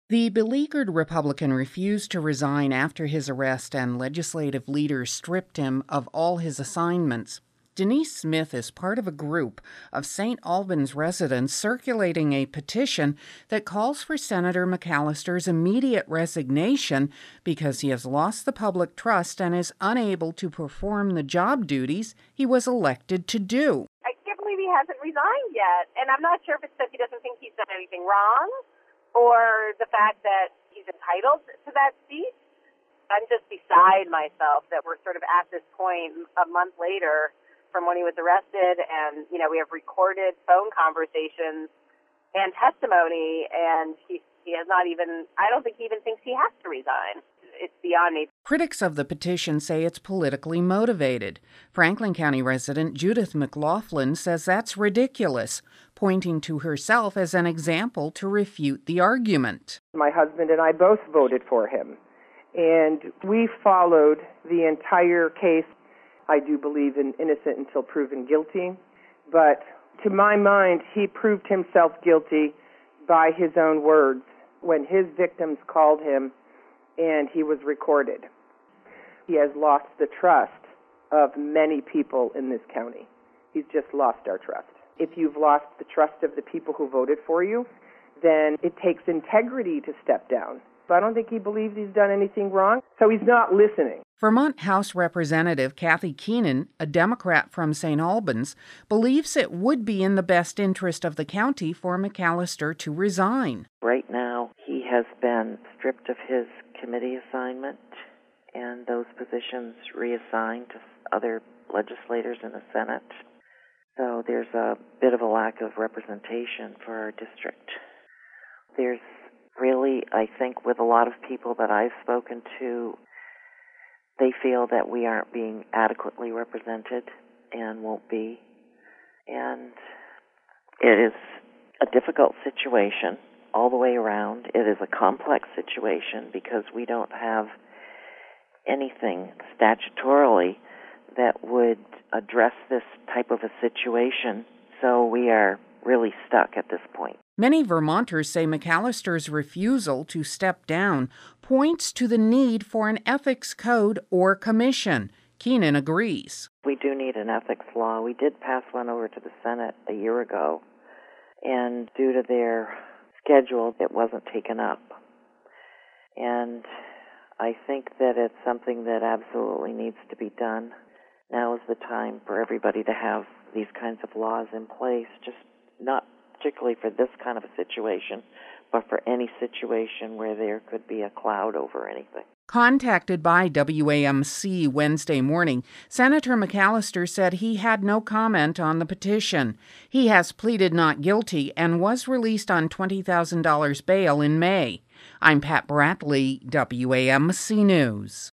The beleaguered Republican refused to resign after his arrest, and legislative leaders stripped him of all his assignments. Denise Smith is part of a group of St. Albans residents circulating a petition that calls for Senator McAllister's immediate resignation because he has lost the public trust and is unable to perform the job duties he was elected to do. I can't believe he hasn't resigned yet, and I'm not sure if it's because he doesn't think he's done anything wrong or the fact that he's entitled to that seat. I'm just beside myself that we're sort of at this point a month later from when he was arrested, and, we have recorded phone conversations and testimony, and he has not even, I don't think he even thinks he has to resign. It's beyond me. Critics of the petition say it's politically motivated. Franklin County resident Judith McLaughlin says that's ridiculous, pointing to herself as an example to refute the argument. My husband and I both voted for him, and we followed the entire case. I do believe in innocent until proven guilty, but to my mind, he proved himself guilty by his own words when his victims called him and he was recorded. He has lost the trust of many people in this county. He's just lost our trust. If you've lost the trust of the people who voted for you, then it takes integrity to step down. So I don't think he believes he's done anything wrong, so he's not listening. Vermont House Representative Kathy Keenan, a Democrat from St. Albans, believes it would be in the best interest of the county for McAllister to resign. Right now, he has been stripped of his committee assignment and those positions reassigned to other legislators in the Senate. So there's a bit of a lack of representation for our district. There's really, I think, with a lot of people that I've spoken to, they feel that we aren't being adequately represented and won't be. And it is a difficult situation all the way around. It is a complex situation because we don't have anything statutorily that would address this type of a situation. So we are really stuck at this point. Many Vermonters say McAllister's refusal to step down points to the need for an ethics code or commission. Keenan agrees. We do need an ethics law. We did pass one over to the Senate a year ago, and due to their schedule, it wasn't taken up. And I think that it's something that absolutely needs to be done. Now is the time for everybody to have these kinds of laws in place, just not particularly for this kind of a situation, but for any situation where there could be a cloud over anything. Contacted by WAMC Wednesday morning, Senator McAllister said he had no comment on the petition. He has pleaded not guilty and was released on $20,000 bail in May. I'm Pat Bradley, WAMC News.